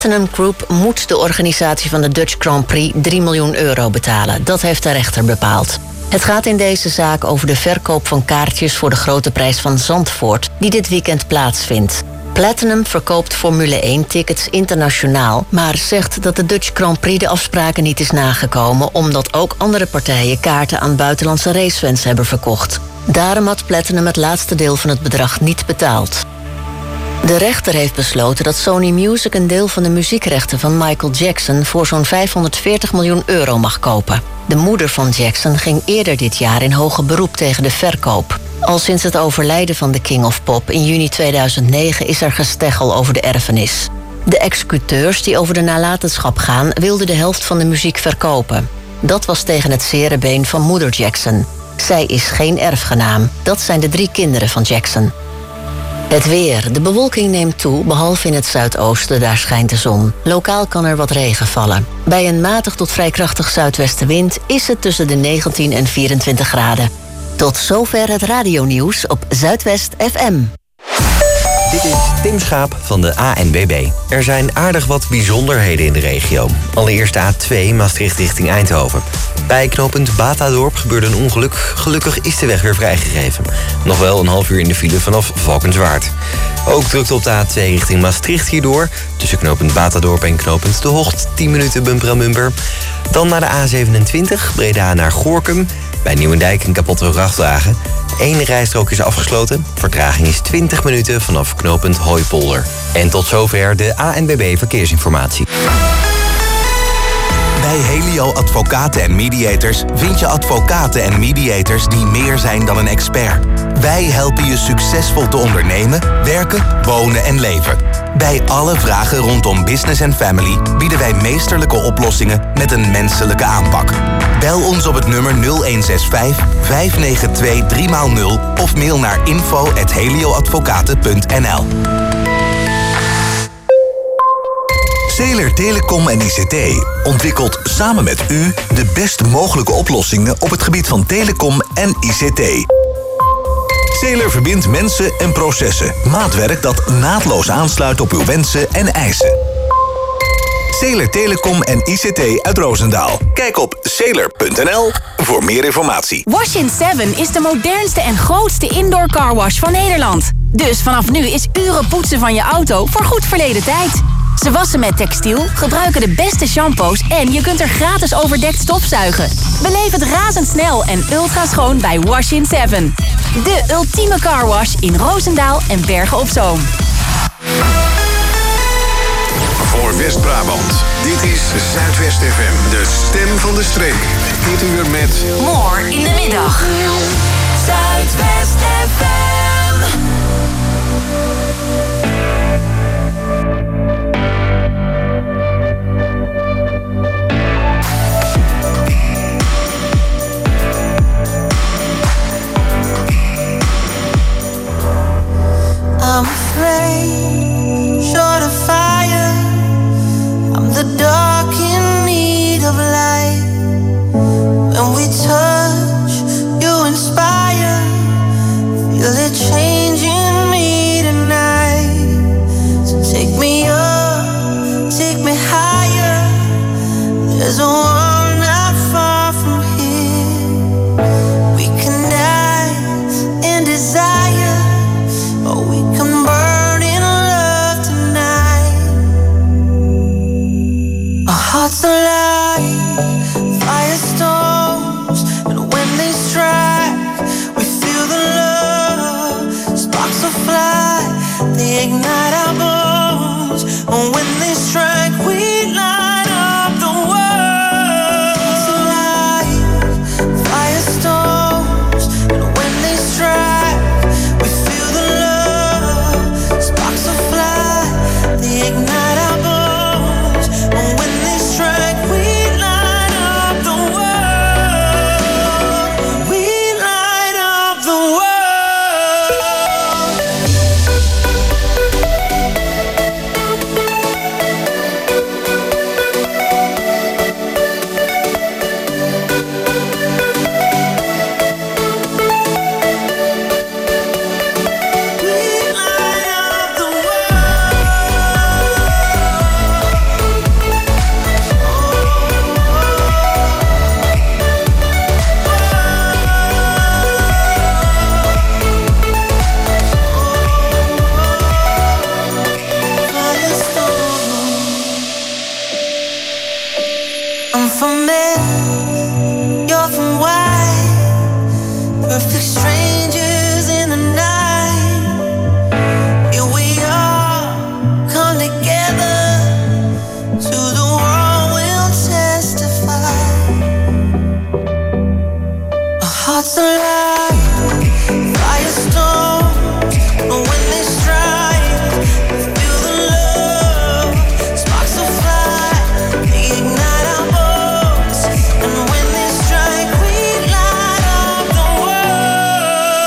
Platinum Group moet de organisatie van de Dutch Grand Prix 3 miljoen euro betalen. Dat heeft de rechter bepaald. Het gaat in deze zaak over de verkoop van kaartjes voor de Grote Prijs van Zandvoort, die dit weekend plaatsvindt. Platinum verkoopt Formule 1-tickets internationaal, maar zegt dat de Dutch Grand Prix de afspraken niet is nagekomen, omdat ook andere partijen kaarten aan buitenlandse racefans hebben verkocht. Daarom had Platinum het laatste deel van het bedrag niet betaald. De rechter heeft besloten dat Sony Music een deel van de muziekrechten van Michael Jackson voor zo'n 540 miljoen euro mag kopen. De moeder van Jackson ging eerder dit jaar in hoger beroep tegen de verkoop. Al sinds het overlijden van de King of Pop in juni 2009 is er gesteggel over de erfenis. De executeurs die over de nalatenschap gaan wilden de helft van de muziek verkopen. Dat was tegen het zere been van moeder Jackson. Zij is geen erfgenaam. Dat zijn de 3 kinderen van Jackson. Het weer. De bewolking neemt toe, behalve in het zuidoosten, daar schijnt de zon. Lokaal kan er wat regen vallen. Bij een matig tot vrij krachtig zuidwestenwind is het tussen de 19 en 24 graden. Tot zover het radionieuws op Zuidwest FM. Dit is Tim Schaap van de ANWB. Er zijn aardig wat bijzonderheden in de regio. Allereerst de A2 Maastricht richting Eindhoven. Bij knooppunt Batadorp gebeurde een ongeluk. Gelukkig is de weg weer vrijgegeven. Nog wel een half uur in de file vanaf Valkenswaard. Ook drukte op de A2 richting Maastricht hierdoor. Tussen knooppunt Batadorp en knooppunt De Hocht 10 minuten bumper aan bumper. Dan naar de A27 Breda naar Gorinchem. Bij Nieuwendijk een kapotte vrachtwagen. 1 rijstrook is afgesloten. Vertraging is 20 minuten vanaf knooppunt Hooipolder. En tot zover de ANWB Verkeersinformatie. Bij Helio Advocaten en Mediators vind je advocaten en mediators die meer zijn dan een expert. Wij helpen je succesvol te ondernemen, werken, wonen en leven. Bij alle vragen rondom business en family bieden wij meesterlijke oplossingen met een menselijke aanpak. Bel ons op het nummer 0165 592 3x0 of mail naar info@helioadvocaten.nl. Zeeler Telecom en ICT ontwikkelt samen met u de best mogelijke oplossingen op het gebied van telecom en ICT. Zeeler verbindt mensen en processen. Maatwerk dat naadloos aansluit op uw wensen en eisen. Zeeler Telecom en ICT uit Roosendaal. Kijk op zeeler.nl voor meer informatie. Wash-in 7 is de modernste en grootste indoor carwash van Nederland. Dus vanaf nu is uren poetsen van je auto voor goed verleden tijd. Ze wassen met textiel, gebruiken de beste shampoos en je kunt er gratis overdekt stofzuigen. Beleef het razendsnel en ultra schoon bij Wash-in 7. De ultieme carwash in Roosendaal en Bergen op Zoom. Voor West-Brabant, dit is Zuidwest FM, de stem van de streek. Dit uur met More in de middag. Zuidwest FM. I'm afraid, short of fire. I'm the dark in need of light. When we touch, you inspire. Feel it changing me tonight. So take me up, take me higher. There's a world not far from here. We can dance in desire. Oh, we can burn in love tonight. Our hearts alive, firestorms, and when they strike, we feel the love. Sparks will fly, they ignite our bones. And when they strike, we light up the world. Hearts alive, firestorms, and when they strike, we feel the love. Sparks will fly, they ignite our bones. And when they strike, we light up the world. We light up the world. from men, you're from white. Perfect strangers in the night. Here we are, come together. To the world we'll testify. Our hearts alive, firestorms, but when they strike, we feel the love. Sparks will fly, they ignite our bones, and when they strike, we light up the world.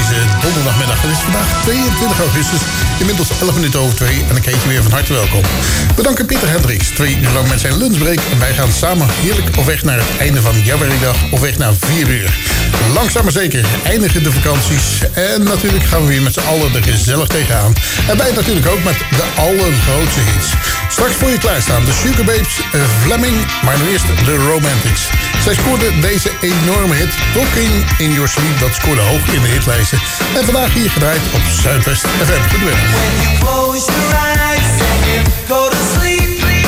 deze donderdagmiddag. Het is vandaag 22 augustus, inmiddels 11 minuten over 2. En ik heet je weer van harte welkom. We danken Pieter Hendricks 2 uur lang met zijn lunchbreak. En wij gaan samen heerlijk op weg naar het einde van jouw werkdag. Op weg naar 4 uur. Langzaam maar zeker eindigen de vakanties. En natuurlijk gaan we weer met z'n allen er gezellig tegenaan. En wij natuurlijk ook met de allergrootste hits. Straks voor je klaarstaan de Sugar Babes, Fleming, maar nu eerst de Romantics. Zij scoorde deze enorme hit, Talking in Your Sleep. Dat scoorde hoog in de hitlijsten. En vandaag hier gedraaid op Zuidwest FM. Goedemiddag. When you close your eyes and you go to sleep.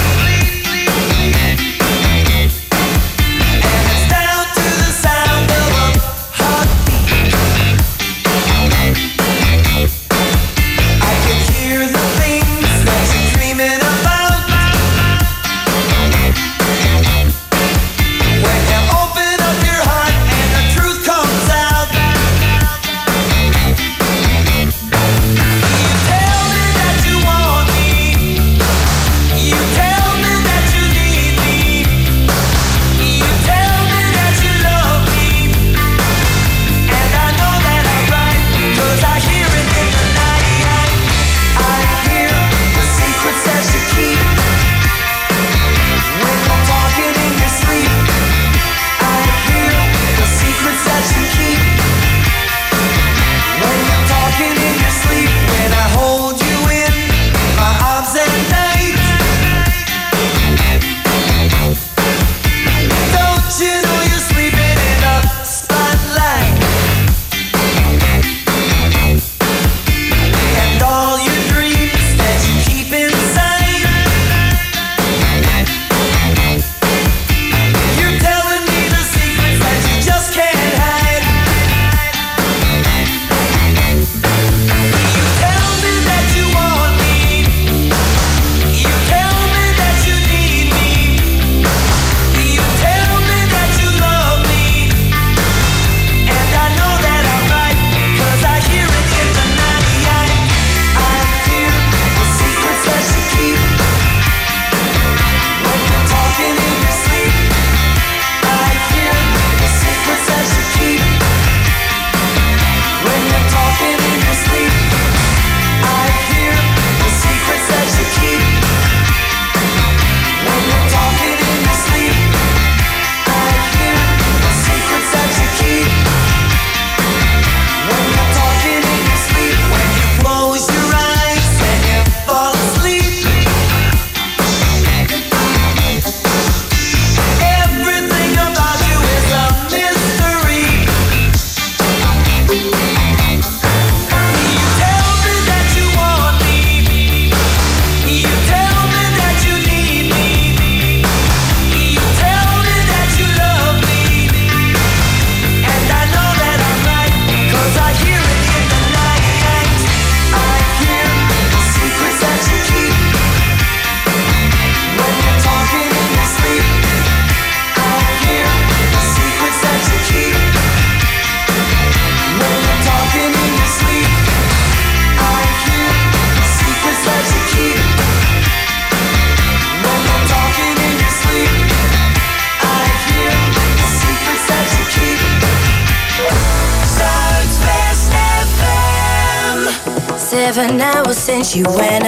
Since you went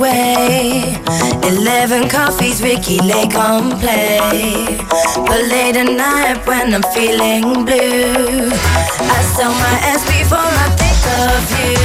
away, 11 coffees, Ricky Lake on play. But late at night when I'm feeling blue, I sell my ass before I think of you.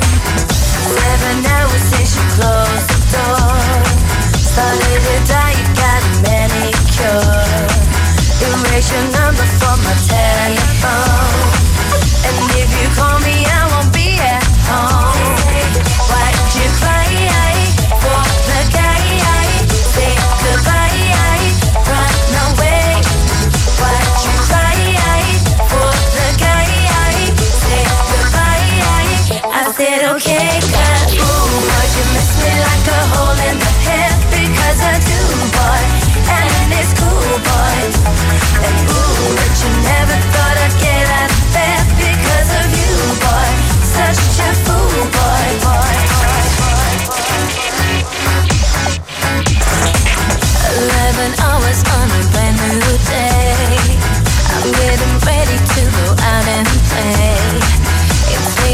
7 hours since you closed the door. Started to die, you got a manicure. Erase your number from my telephone. And if you call me, I won't be at home. Why did you cry for the guy? Say goodbye, run away. Why did you cry for the guy? Say goodbye. I said okay, 'cause ooh, boy, you miss me like a hole in the head. Because I do, boy, and it's cool, boy. And ooh, but you never thought I'd get out of bed because of you, boy. Such a fool, boy, boy. 11 hours on a brand new day. I'm getting ready to go out and play. It's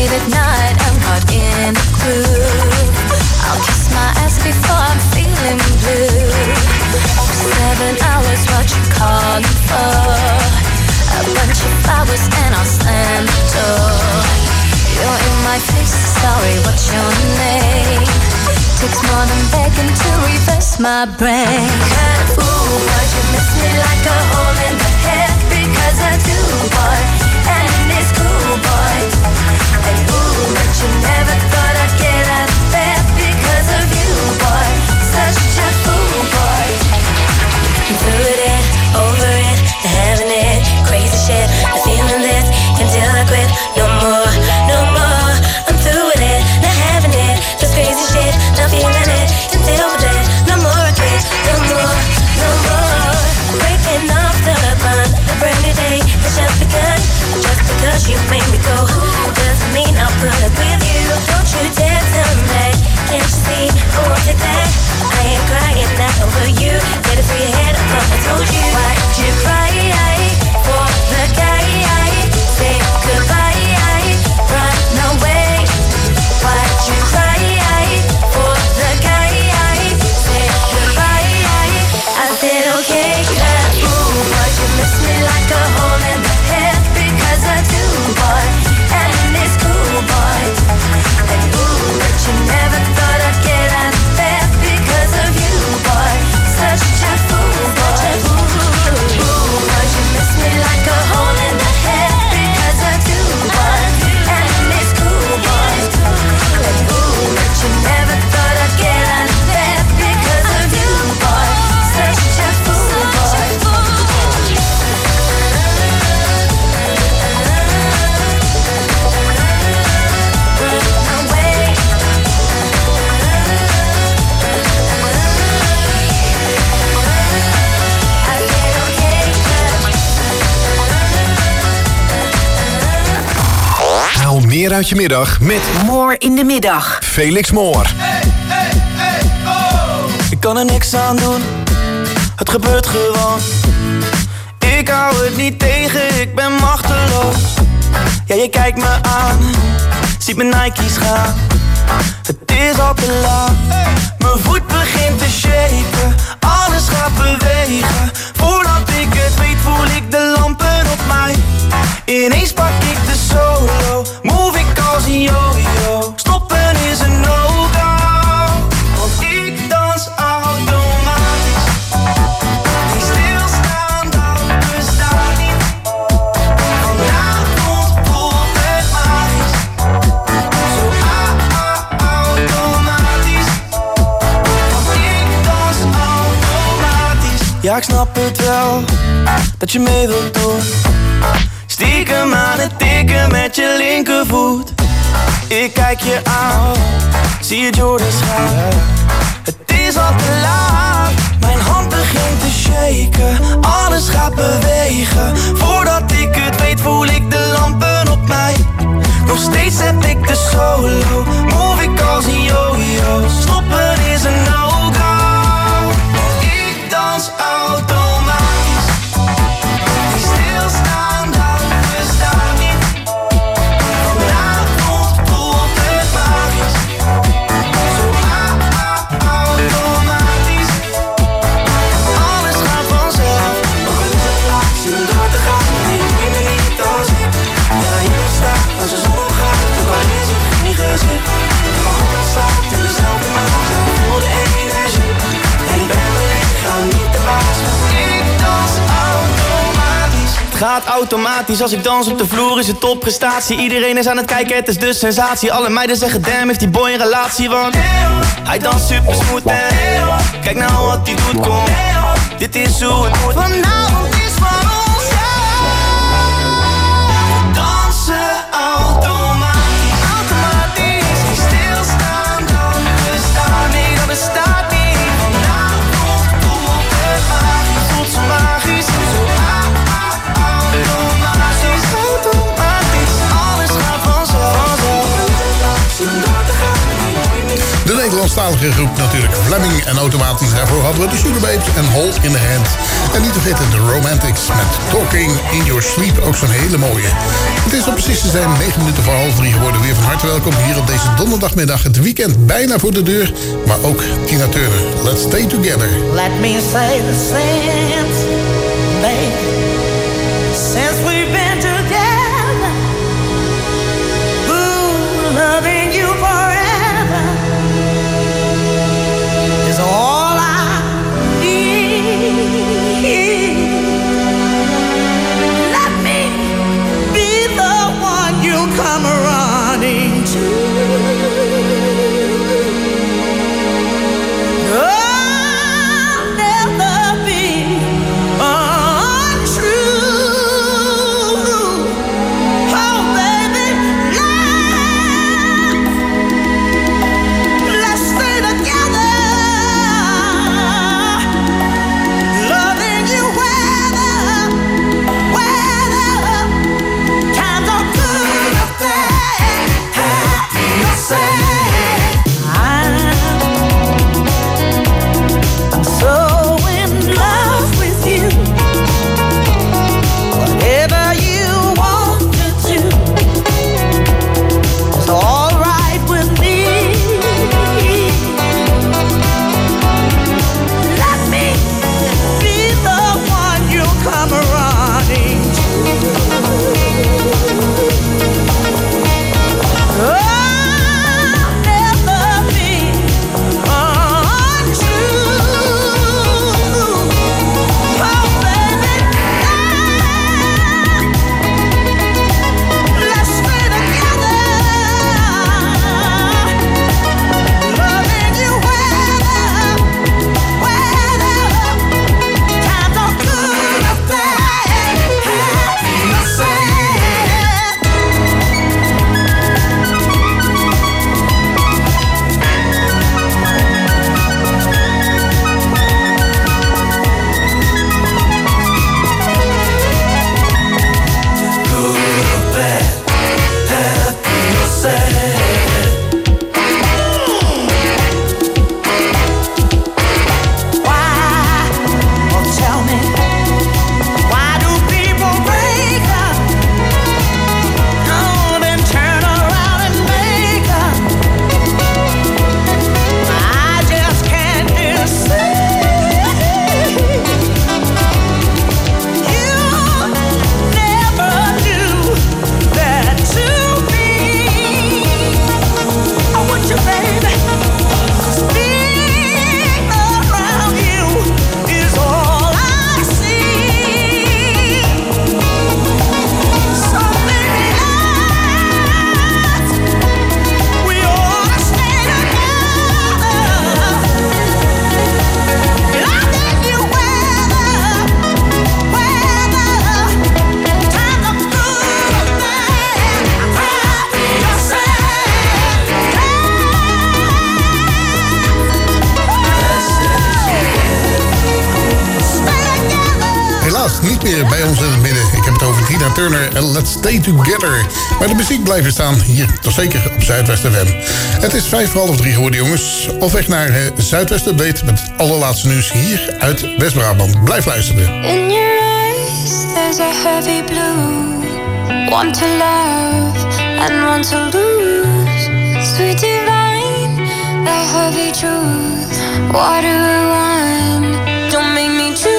face. Sorry, what's your name? Takes more than begging to reverse my brain. Ooh, but you miss me like a hole in the head. Because I do, boy, and it's cool, boy. And ooh, but you never thought I'd get out of bed because of you, boy. Such a fool, boy. I'm through it, over it, having it, crazy shit. I'm feeling this until I quit. No more, no more. I'm through with it, not having it, just crazy shit. Not feeling it until we're dead. No more I quit, no more, no more. Breaking off the bond, a brand new day has just begun. Just because you made me go doesn't mean I'll put up with you. Don't you dare tell me that. Can't you see I won't take that? I ain't crying not over you. Get it through your head, I thought I told you. Why'd you cry for the guy? Say goodbye, run away. Why'd you cry for the guy? Say goodbye. I said okay, cause ooh, but you miss me like a hole in the head. Because I do, boy, and it's cool, boy. And ooh, but you never thought I'd get out of bed because of you, boy. Such a fool, boy. Ooh, but you miss me like a hole in the head. Because I do, boy, and it's cool, boy. And ooh, but you never thought I'd get out of bed because of you, boy. Such a fool, boy. Haal meer uit je middag met Moor in de middag. Felix Moor. Ik kan er niks aan doen, het gebeurt gewoon. Ik hou het niet tegen, ik ben machteloos. Ja, je kijkt me aan, ziet mijn Nike's gaan. Het is al te laat, mijn voet begint te shaken. Alles gaat bewegen, voordat ik het weet voel ik de lampen op mij. Ineens pak ik de solo, move ik als een yo-yo. Stoppen is een no-go, want ik dans automatisch. Die stilstaan, dat bestaat niet. Vanavond voelt het magisch. Zo automatisch. Want ik dans automatisch. Ja, ik snap het wel, dat je mee wilt doen. Stiekem aan het tikken met je linkervoet. Ik kijk je aan, zie je Jordans gaan. Het is al te laat, mijn hand begint te shaken. Alles gaat bewegen, voordat ik het weet voel ik de lampen op mij. Nog steeds heb ik de solo, move ik als een yo-yo. Stoppen is een no-go, ik dans automatisch. Die stilstaan, dat bestaat niet. Vanavond voelt het magisch. Zo automatisch. Alles gaat vanzelf. Nog een relatie om door te gaan. Nee, ik ben er niet als ik. Ja, hier staat als de zon opgaat. Ook al is het niet gezegd. Mijn hart staat in dezelfde maat. Ik voel de energie. En ik ben mijn lichaam niet de baas. Ik dans automatisch. Het gaat automatisch, als ik dans op de vloer is het topprestatie. Iedereen is aan het kijken, het is de sensatie. Alle meiden zeggen damn, heeft die boy een relatie. Want hij danst super smooth en kijk nou wat hij doet, kom. Dit is hoe het moet. Vanavond is van ons, ja. We dansen automatisch. Automatisch. Die stilstaan, dat bestaat niet. Dat bestaat niet. Vanavond voelt het magisch. Voelt zo magisch. Zo automatisch. Automatisch. Alles gaat vanzelf. De Nederlandstalige groep natuurlijk Fleming en automatisch. Daarvoor hadden we de Sugarbabes en Hold in the Hand. En niet te vergeten de Romantics met Talking in Your Sleep. Ook zo'n hele mooie. Het is om precies te zijn 9 minuten voor 2:30 geworden. Weer van harte welkom hier op deze donderdagmiddag. Het weekend bijna voor de deur. Maar ook Tina Turner. Let's stay together. Let me say the same, baby. Since we've been together, ooh, love niet meer bij ons in het midden. Ik heb het over Tina Turner en Let's Stay Together. Maar de muziek blijft staan hier, toch zeker op Zuidwest FM. Het is 2:55 geworden, jongens. Op weg naar Zuidwest Update met het allerlaatste nieuws hier uit West-Brabant. Blijf luisteren. In your eyes, there's a heavy blue. One to love and one to lose. Sweet divine, the heavy truth. What do I want? Don't make me choose.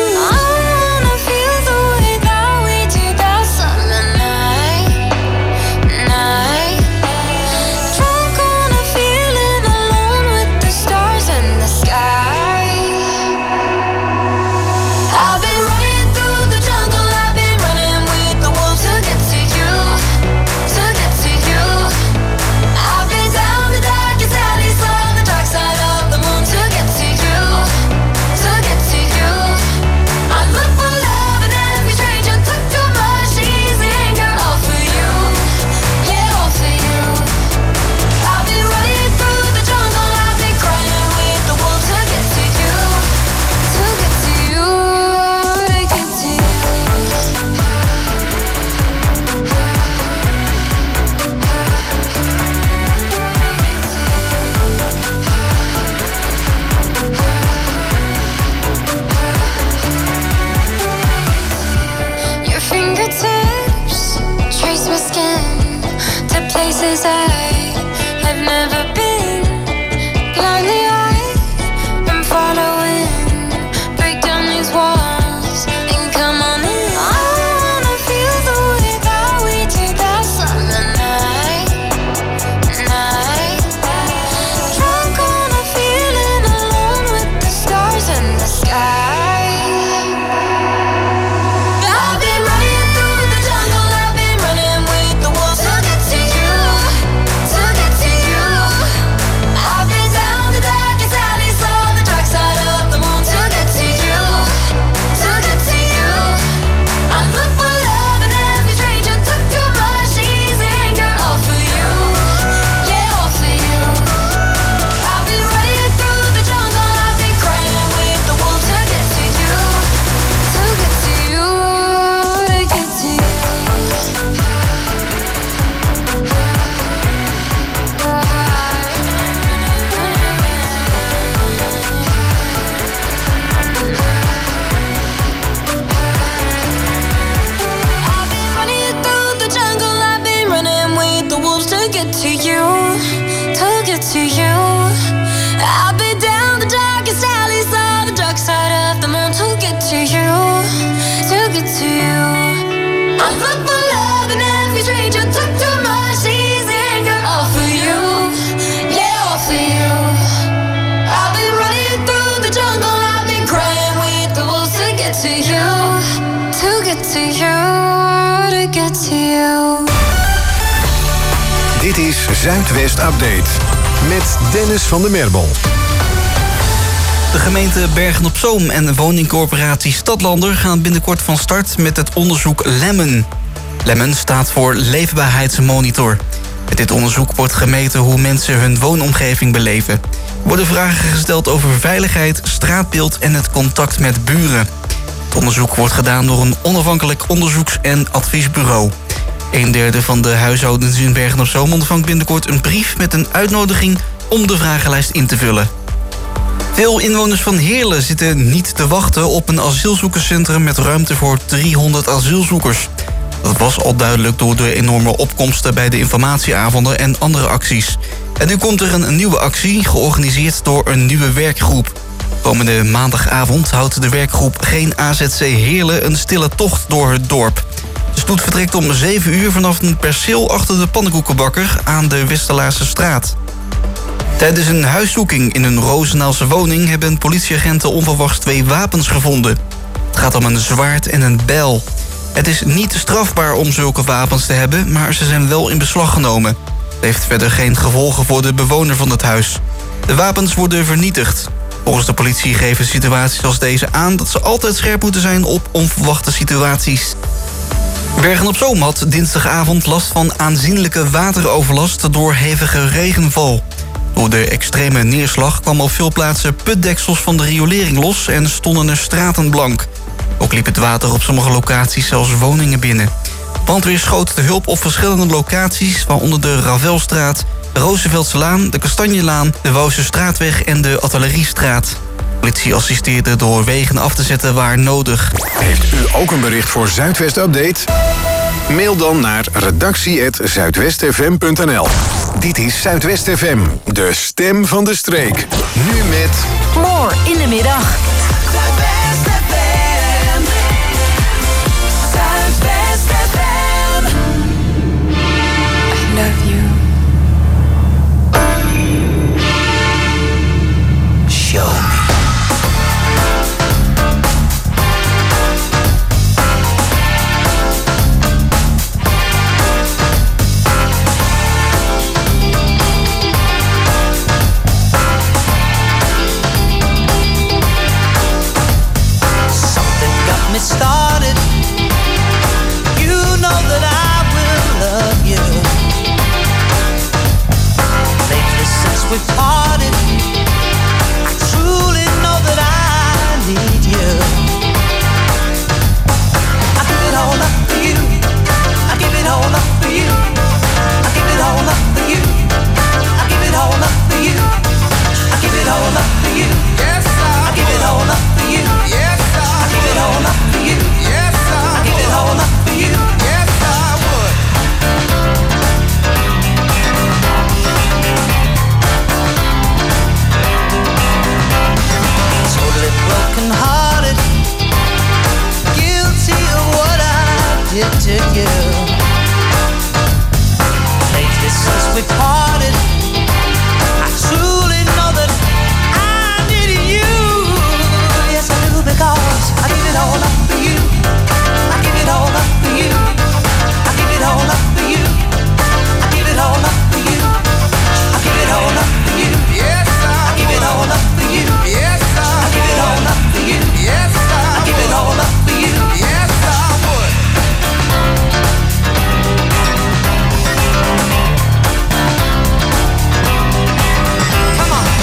Places I have never been. Blindly I'm following. Break down these walls and come on in. I wanna feel the way that we did that summer night. Drunk on a feeling alone with the stars in the sky. Dit is Zuidwest Update met Dennis van der Merbel. De gemeente Bergen-op-Zoom en de woningcorporatie Stadlander gaan binnenkort van start met het onderzoek Lemmen. Lemmen staat voor Leefbaarheidsmonitor. Met dit onderzoek wordt gemeten hoe mensen hun woonomgeving beleven. Er worden vragen gesteld over veiligheid, straatbeeld en het contact met buren. Het onderzoek wordt gedaan door een onafhankelijk onderzoeks- en adviesbureau. 1/3 van de huishoudens in Bergen-op-Zoom ontvangt binnenkort een brief met een uitnodiging om de vragenlijst in te vullen. Veel inwoners van Heerlen zitten niet te wachten op een asielzoekerscentrum met ruimte voor 300 asielzoekers. Dat was al duidelijk door de enorme opkomsten bij de informatieavonden en andere acties. En nu komt er een nieuwe actie, georganiseerd door een nieuwe werkgroep. Komende maandagavond houdt de werkgroep Geen AZC Heerlen een stille tocht door het dorp. De stoet vertrekt om 7 uur vanaf een perceel achter de pannenkoekenbakker aan de Westerlaarse straat. Tijdens een huiszoeking in een Roosendaelse woning hebben politieagenten onverwachts 2 wapens gevonden. Het gaat om een zwaard en een bijl. Het is niet strafbaar om zulke wapens te hebben, maar ze zijn wel in beslag genomen. Het heeft verder geen gevolgen voor de bewoner van het huis. De wapens worden vernietigd. Volgens de politie geven situaties als deze aan dat ze altijd scherp moeten zijn op onverwachte situaties. Bergen-op-Zoom had dinsdagavond last van aanzienlijke wateroverlast door hevige regenval. Door de extreme neerslag kwamen op veel plaatsen putdeksels van de riolering los en stonden er straten blank. Ook liep het water op sommige locaties zelfs woningen binnen. Brandweer schoot de hulp op verschillende locaties, waaronder de Ravelstraat, de Rooseveltselaan, de Kastanjelaan, de Wouwse-straatweg en de Artilleriestraat. Politie assisteerde door wegen af te zetten waar nodig. Heeft u ook een bericht voor Zuidwest Update? Mail dan naar redactie@zuidwestfm.nl. Dit is Zuidwest FM, de stem van de streek. Nu met... More in de middag. Zuidwest FM. Zuidwest FM. I love you. Show me. Started, you know that I will love you. Lately since we parted, I truly know that I need you. I give it all up for you. I give it all up for you. I give it all up for you. I give it all up for you. I give it all up for you. Yes, I give it all up for you. Yes, I give it all up for you. Yes, I give it all up for you. Yes, I would. Totally broken hearted, guilty of what I did to you. Lately since we parted, I truly know that I needed you. Yes, I do, because I give it all up for you. I give it all up for you. I give it all up for you. I give it all up for you. I give it all up for you. Yes, I give it all up for you. Yes, I give it all up for you. Yes, I give it all up for you. Yes, I would. Come on.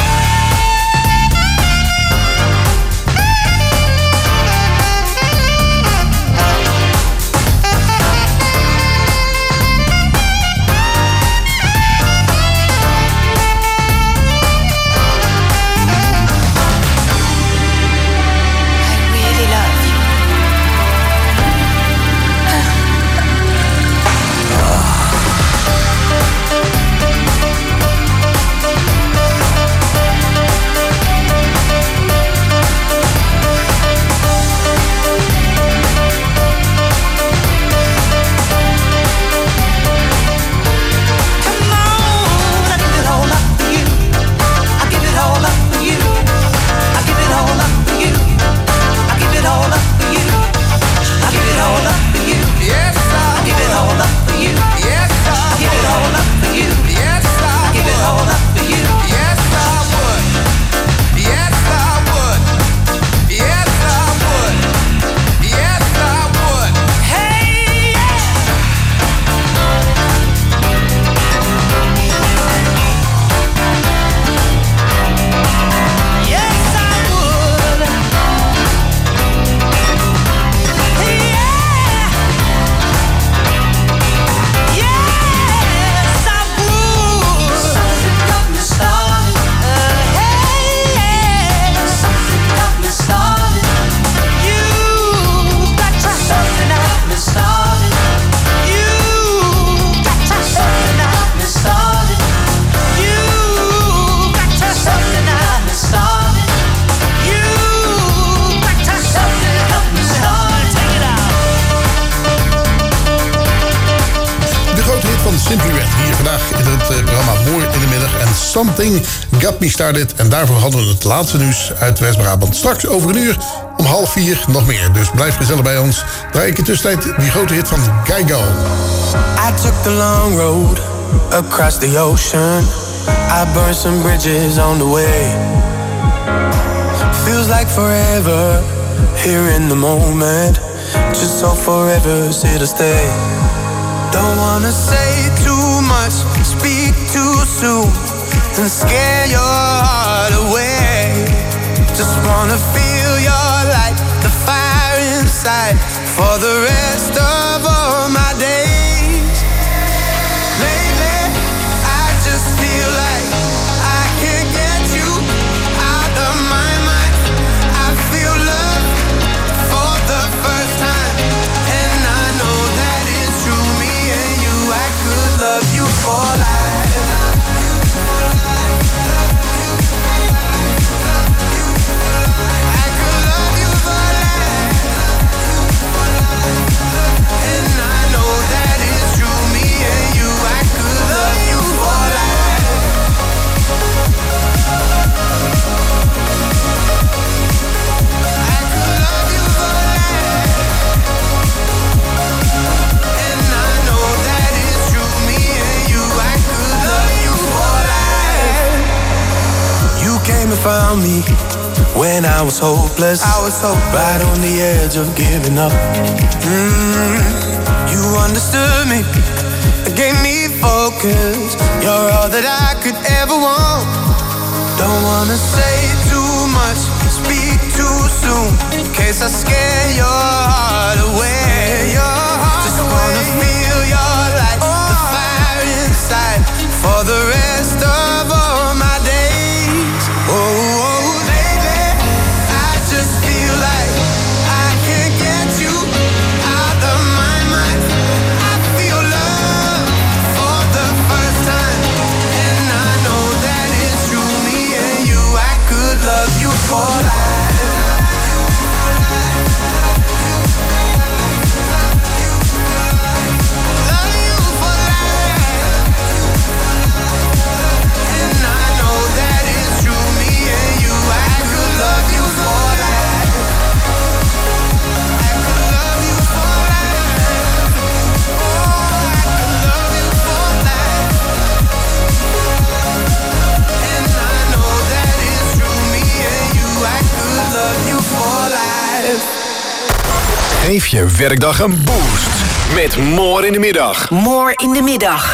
Something Got Me Started. En daarvoor hadden we het laatste nieuws uit West-Brabant. Straks over een uur om 3:30 nog meer. Dus blijf gezellig bij ons. Draai ik in tussentijd die grote hit van Kygo. I took the long road across the ocean. I burned some bridges on the way. Feels like forever here in the moment. Just so forever's here to stay. Don't wanna say too much, speak too soon, and scare your heart away. Just wanna feel your light, the fire inside for the rest of all my days. Lately, I just feel like I can't get you out of my mind. I feel love for the first time, and I know that it's true. Me and you, I could love you for life. I could love you for life. And I know that it's true. Me and you, I could love you for life. I could love you for life. And I know that it's true. Me and you, I could love you for life. You came and found me when I was hopeless. I was so right on the edge of giving up. You understood me, gave me focus. You're all that I could ever want. Don't wanna say too much, speak too soon, in case I scare your heart away. Just wanna feel your light, the fire inside, for the rest of all my days. Lately, I just feel like I can't get you out of my mind. I feel love for the first time, and I know that it's true. Me and you, I could love you for life. Love you for life. And I know that it's true. Me and you, I could love you for life. I could love you for life. Oh, I could love you for life. And I know that it's true. Me and you, I could love you for life. Geef je werkdag een boost met More in de Middag. More in de middag.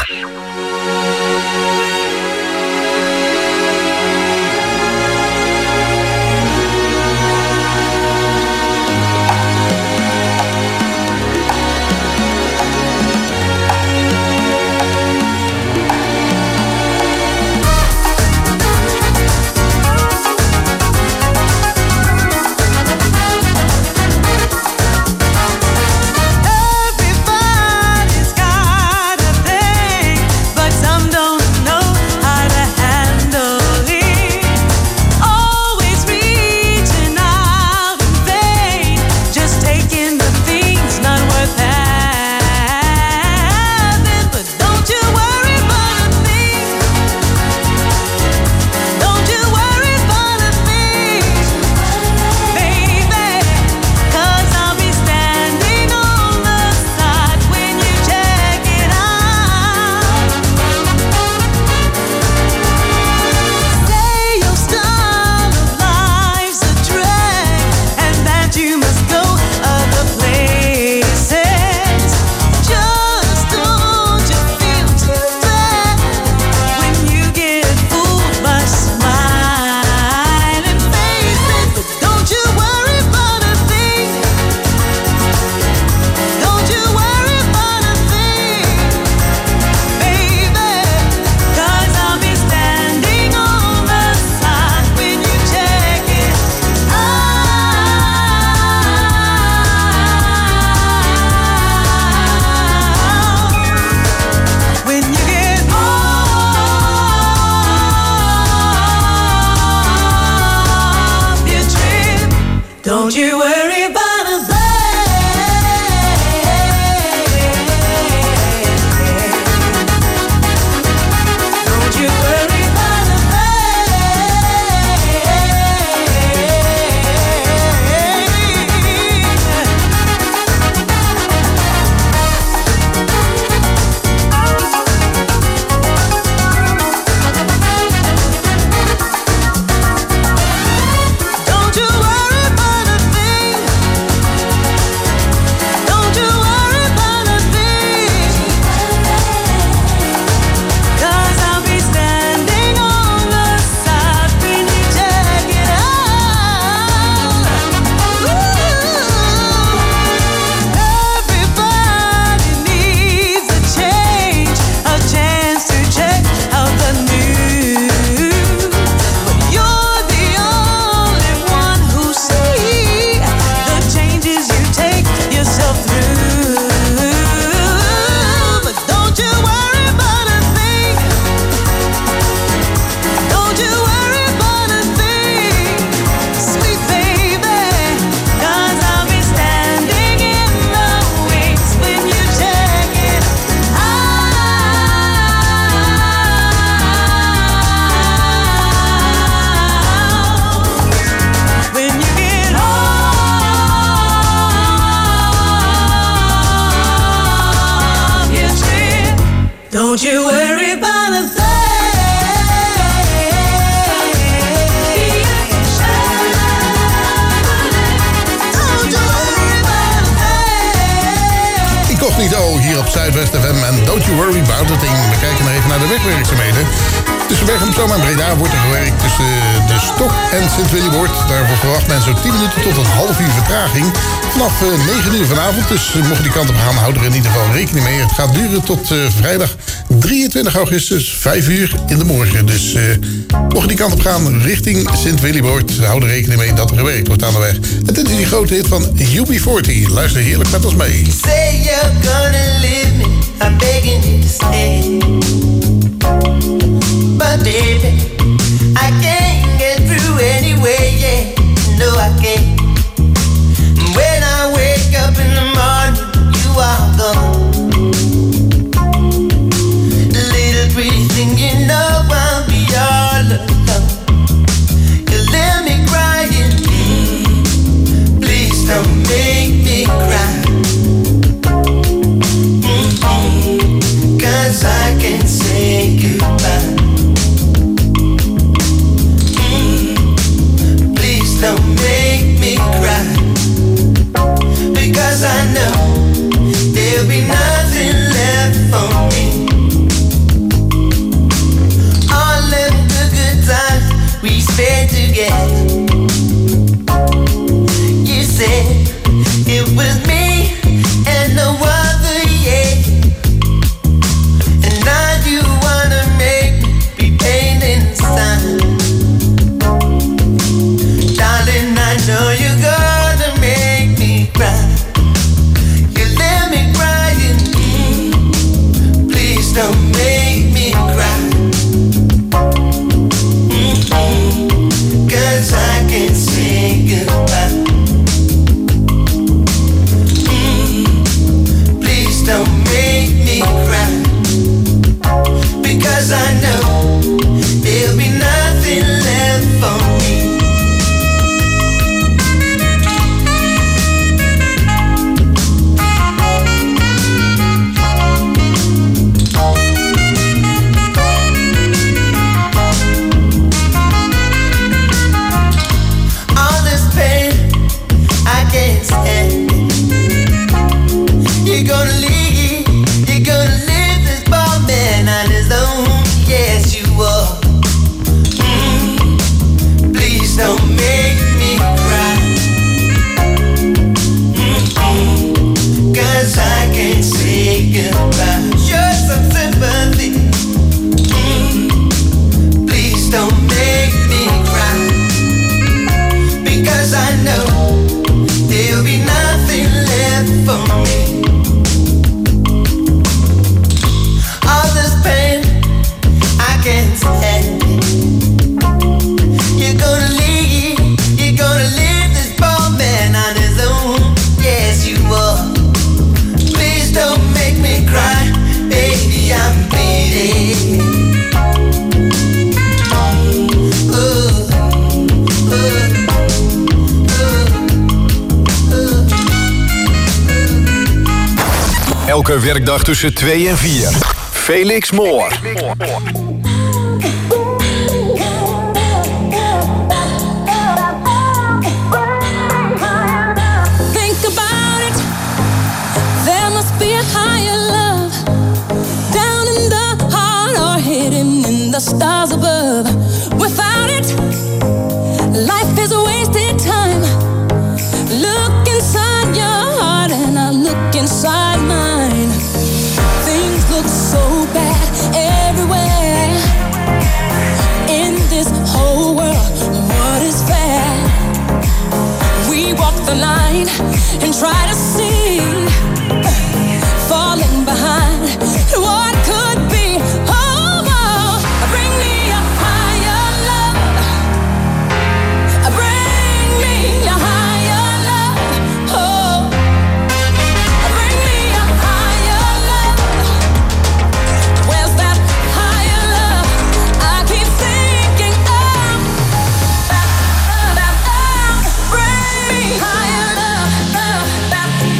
Everybody's got a thing, but some don't know how to handle it. Always reaching out in vain, just taking the things not worth having. But don't you worry about a thing. Don't you worry about a thing, baby, 'cause I'll be standing on the side when you check it out. Say your style of life's a drag, and that you must go other places. Just don't you feel too bad when you get fooled by smiling faces. But don't you worry about a thing. Don't you worry about a thing, baby, 'cause I'll be standing on the side when you check it out. When you get off your trip, don't you worry about a thing. Don't you worry about a thing. Don't you worry about a thing. Zuidwest FM en Don't You Worry About a Thing. We kijken even naar de wegwerkzaamheden. Tussen Bergen op Zoom en Breda wordt er gewerkt tussen de Stok en Sint-Willibord. Daarvoor verwacht men zo'n 10 minuten tot een half uur vertraging. Vanaf 9 uur vanavond, dus mocht je die kant op gaan, houd er in ieder geval rekening mee. Het gaat duren tot vrijdag 23 augustus, 5 uur in de morgen. Dus mocht je die kant op gaan richting Sint-Willibord, hou er rekening mee dat er gewerkt wordt aan de weg. En dit is die grote hit van UB40. Luister heerlijk met ons mee. Say you're gonna leave me, I'm begging you to stay. But baby, I can't get through anyway, yeah. No, I can't. When I wake up in the morning, you are gone. Little pretty thing, you know I'll be all alone. You let me crying, please don't make me cry. 'Cause I can't say goodbye. Please don't make me cry. Because I know there'll be nothing left for me. All of the good times we spent together. You said it was me and no other, yeah. And now you wanna make me be pain inside. Darling, I know you're gonna make me cry. You let me crying, please don't make me cry. 'Cause I can't say goodbye. Please don't make me cry. Because I know there'll be nothing left for me. All this pain, I can't stand it. You're gonna leave this bald man on his own. Yes, you are. Please don't make me cry. 'Cause I can't say goodbye. Show some sympathy. Please don't make me cry. Because I know there'll be nothing left for me. All this pain, I can't stand it. You're gonna leave this poor man on his own. Yes, you are. Please don't make me cry, baby, I'm bleeding. Elke werkdag tussen 2 en 4. Felix Moore. Think about it. There must be a higher love down in the heart or hidden in the stars above. Without it, life is a wasted time. Look inside your heart and I look inside mine. Things look so bad everywhere. In this whole world, what is fair? We walk the line and try to see, falling behind what could be. Oh, oh, bring me a higher love. Bring me a higher love. Oh, bring me a higher love. Where's that higher love? I keep thinking of. Bring me higher love.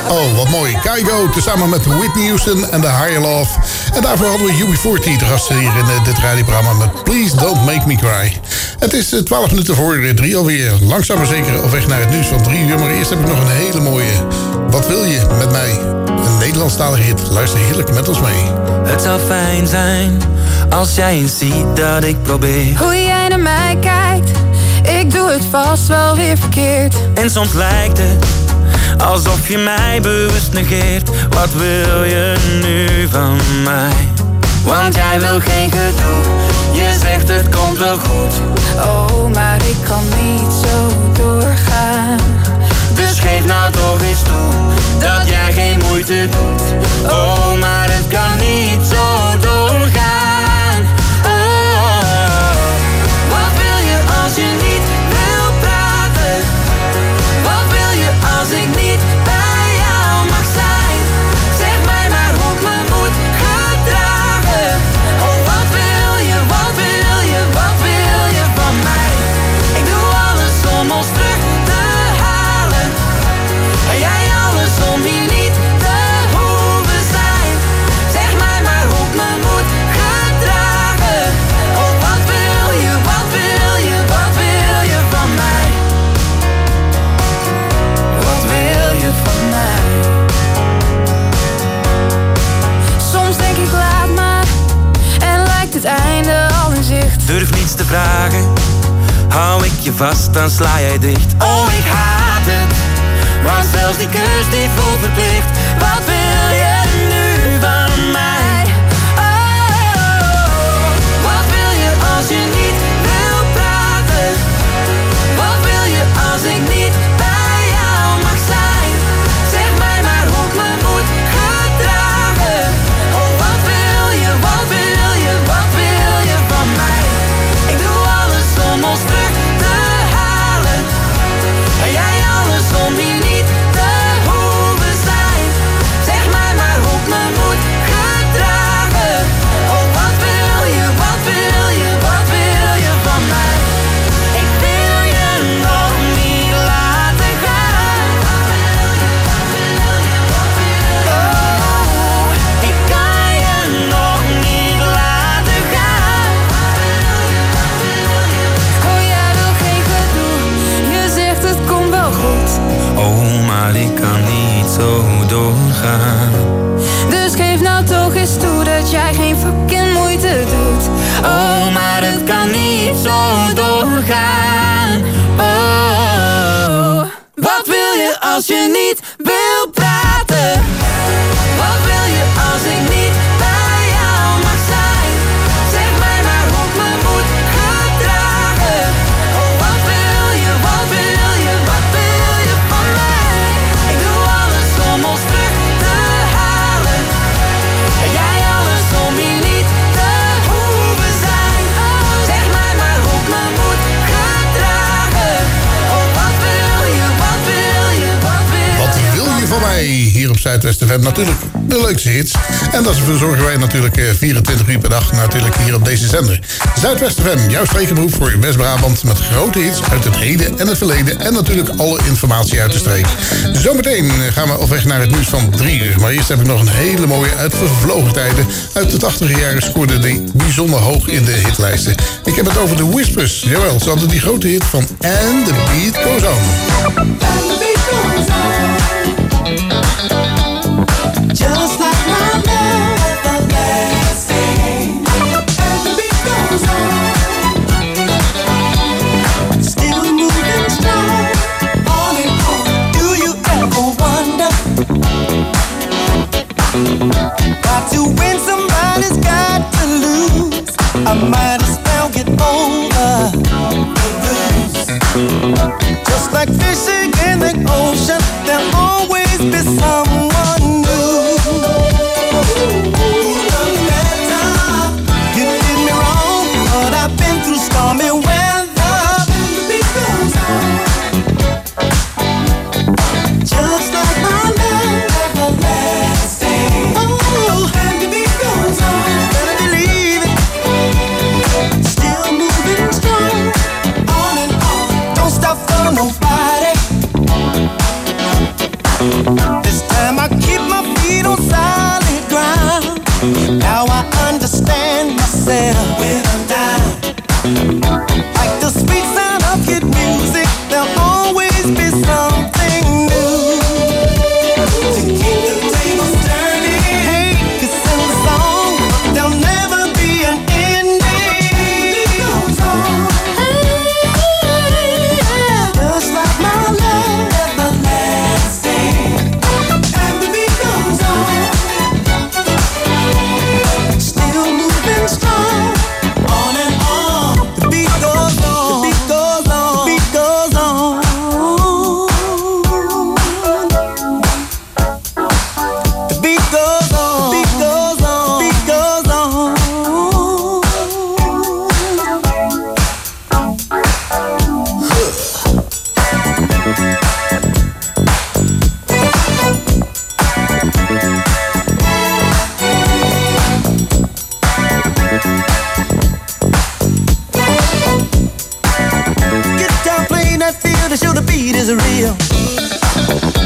Oh, wat mooi. Kygo, tezamen met Whitney Houston en The Higher Love. En daarvoor hadden we UB40 te gasten hier in dit radioprogramma met Please Don't Make Me Cry. Het is 12 minuten voor 3 alweer. Langzaam maar zeker op weg naar het nieuws van 3 uur. Maar eerst heb ik nog een hele mooie. Wat wil je met mij? Een Nederlandstalige hit. Luister heerlijk met ons mee. Het zou fijn zijn als jij eens ziet dat ik probeer. Hoe jij naar mij kijkt, ik doe het vast wel weer verkeerd. En soms lijkt het alsof je mij bewust negeert. Wat wil je nu van mij? Want jij wil geen gedoe. Je zegt het komt wel goed. Oh, maar ik kan niet zo doorgaan. Dus geef nou toch eens toe dat jij geen moeite doet. Oh, maar het kan niet zo doorgaan. Oh, wat wil je als je niet wil praten? Wat wil je als ik niet bij jou mag zijn? Zeg mij maar hoe ik me moet gedragen. Oh, wat wil je, wat wil je, wat wil je van mij? Ik doe alles om ons terug te halen. En jij alles om hier niet te hoeven zijn. Zeg mij maar hoe ik me moet gedragen. Oh, wat wil je, wat wil je, wat wil je van mij? Wat wil je van mij? Soms denk ik laat maar en lijkt het einde al in zicht. Durf niets te vragen, hou ik je vast, dan sla jij dicht. Oh, ik haat het, want zelfs die kus die voelt verplicht. Wat wil je nu van mij? Oh, wat wil je als je niet wil praten? Wat wil je als ik niet bij jou mag zijn? Zeg mij maar hoe ik me moet gedragen. Oh, wat wil je, wat wil je, wat wil je van mij? Ik doe alles om ons terug te halen. En jij alles om hier niet te hoeven zijn. Zeg mij maar hoe ik me moet gedragen. Oh, wat wil je, wat wil je, wat wil je van mij? Ik wil je nog niet laten gaan. Oh, ik kan je nog niet laten gaan. Oh, jij wil geen gedoe, je zegt het komt wel goed. Oh, maar ik kan niet zo doorgaan. Dus geef nou toch eens toe dat jij geen fucking moeite doet. Oh, maar het kan niet zo doorgaan. Oh, wat wil je als je niet wil praten? Wat wil je als ik niet bij jou mag zijn? Zeg mij maar hoe ik me moet gedragen. Oh, wat wil je, wat wil je, wat wil je van mij? Ik doe alles om ons terug te halen. En jij alles om hier niet te hoeven zijn. Zeg mij maar hoe ik me moet gedragen. Oh, wat wil je, wat wil je, wat wil je? Wat wil je van mij? Hier op Zuidwest FM natuurlijk de leukste hits. En dat verzorgen wij natuurlijk 24 uur per dag natuurlijk hier op deze zender. Zuidwest FM, jouw spreekberoep voor West-Brabant met grote hits uit het heden en het verleden. En natuurlijk alle informatie uit de streek. Zometeen gaan we op weg naar het nieuws van 3 uur. Maar eerst heb ik nog een hele mooie uit vervlogen tijden. Uit de 80e jaren scoorde die bijzonder hoog in de hitlijsten. Ik heb het over de Whispers. Jawel, ze hadden die grote hit van And the Beat Goes On. Just like my love everlasting, and the beat goes on, still moving strong, on and on. Do you ever wonder? Got to win, somebody's got to lose. I might as well get over the blues. Just like fishing in the ocean, there'll always be someone new. You did me wrong, but I've been through stormy weather. Just like my love everlasting. Oh, and the beat goes on. Better believe it.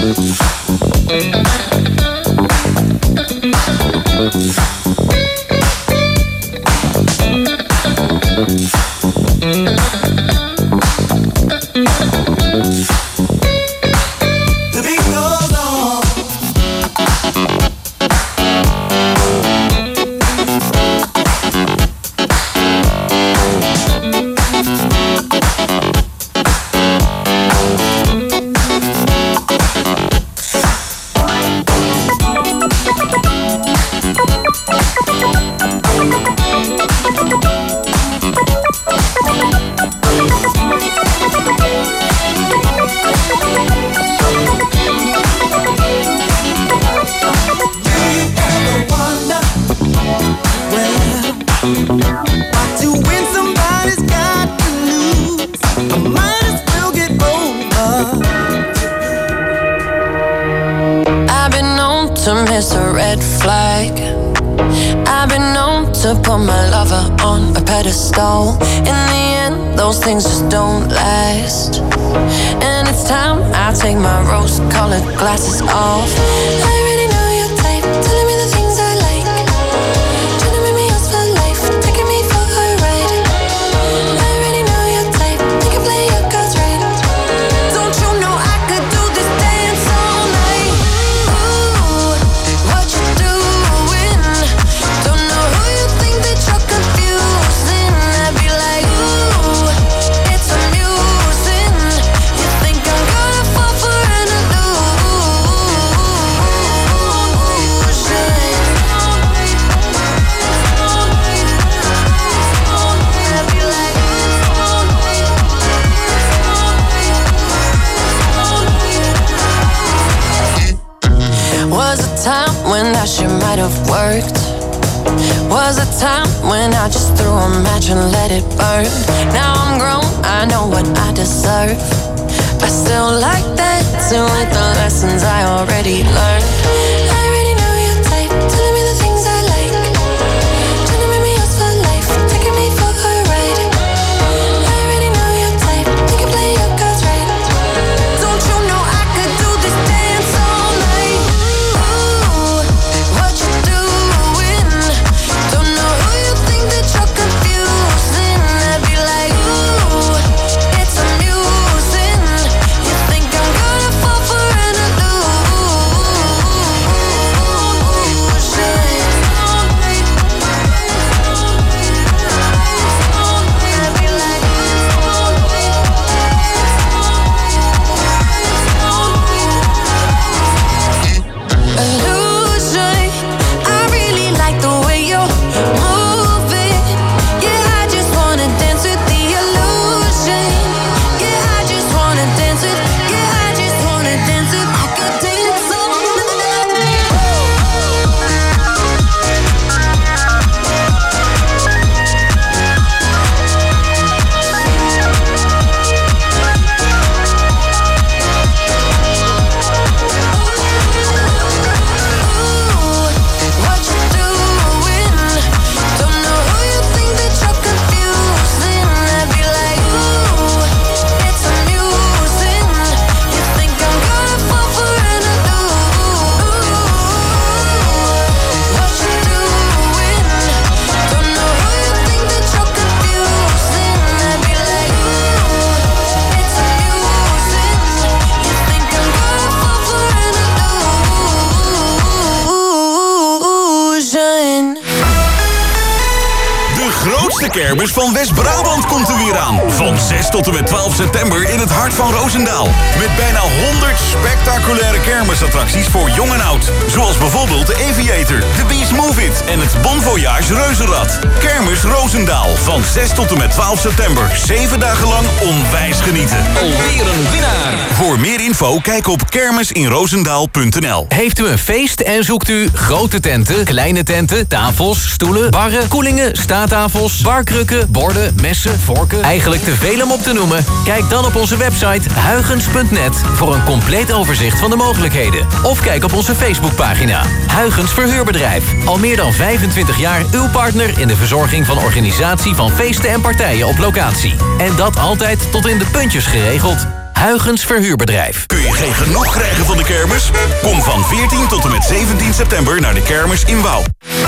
Glasses off. I already know your type. Telling me the things I like. Trying to make me yours for life. Taking me for a ride. I already know your type. You can play your cards right. Don't you know I could do this dance all night? Ooh, what you doing? Don't know who you think that you're confusing. I'd be like, ooh, it's amusing. You think I'm gonna fall for an illusion? Was a time when that shit might have worked. Was a time when I just threw a match and let it burn. Now I'm grown, I know what I deserve. I still like dancing with the lessons I already learned. I already know your type. Telling me the things I like. Trying to make me yours for life. Taking me for a ride. I already know your type. You can play your cards right. Don't you know I could do this dance all night? Ooh, what you doing? Don't know who you think that you're confusing. I'd be like, ooh, it's amusing. You think I'm gonna fall for an illusion? Illusion. I really like the way you're moving. Yeah, I just wanna dance with the illusion. Yeah, I just wanna dance with. Yeah, I just wanna dance with. I could dance all what you doing? Don't know who you think that you're confusing. I'd be like, ooh, it's amusing. You think I'm gonna fall for an illusion? What you doing? Don't know who you think that you're confusing. I'd be like, ooh, it's amusing. You think I'm gonna fall for an illusion? De grootste kermis van West-Brabant komt er weer aan. Van 6 tot en met 12 september in het hart van Roosendaal. Met bijna 100 spectaculaire kermisattracties voor jong en oud. Zoals bijvoorbeeld de Aviator, de Beast Move It en het Bon Voyage Reuzenrad. Kermis Roosendaal van 6 tot en met 12 september. 7 dagen lang onwijs genieten. Alweer een winnaar. Voor meer info kijk op kermisinroosendaal.nl. Heeft u een feest en zoekt u grote tenten, kleine tenten, tafels, stoelen, barren, koelingen, staattafels, barkrukken, borden, messen, vorken? Eigenlijk te veel om op te noemen? Kijk dan op onze website huygens.net voor een compleet overzicht van de mogelijkheden. Of kijk op onze Facebookpagina. Huygens Verhuurbedrijf. Al meer dan 25 jaar uw partner in de verzorging van organisatie van feesten en partijen op locatie. En dat altijd tot in de puntjes geregeld. Huygens Verhuurbedrijf. Kun je geen genoeg krijgen van de kermis? Kom van 14 tot en met 17 september naar de kermis in Wouw.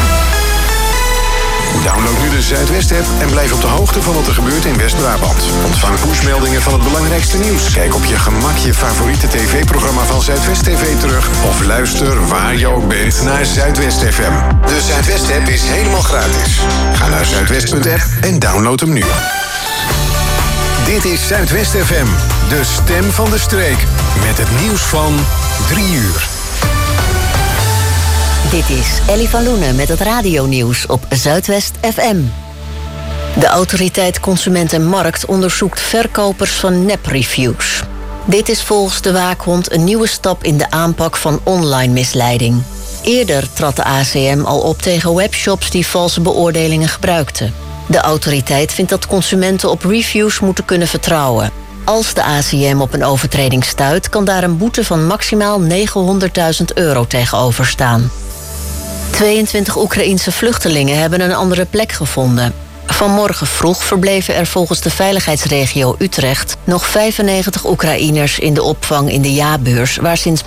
Download nu de Zuidwest-app en blijf op de hoogte van wat er gebeurt in West-Brabant. Ontvang pushmeldingen van het belangrijkste nieuws. Kijk op je gemak je favoriete tv-programma van Zuidwest TV terug. Of luister waar je ook bent naar Zuidwest FM. De Zuidwest-app is helemaal gratis. Ga naar zuidwest.app en download hem nu. Dit is Zuidwest FM, de stem van de streek. Met het nieuws van 3 uur. Dit is Ellie van Loenen met het radionieuws op Zuidwest FM. De autoriteit Consument en Markt onderzoekt verkopers van nepreviews. Dit is volgens de waakhond een nieuwe stap in de aanpak van online misleiding. Eerder trad de ACM al op tegen webshops die valse beoordelingen gebruikten. De autoriteit vindt dat consumenten op reviews moeten kunnen vertrouwen. Als de ACM op een overtreding stuit, kan daar een boete van maximaal €900.000 tegenover staan. 22 Oekraïense vluchtelingen hebben een andere plek gevonden. Vanmorgen vroeg verbleven er volgens de veiligheidsregio Utrecht nog 95 Oekraïners in de opvang in de jaarbeurs, waar sinds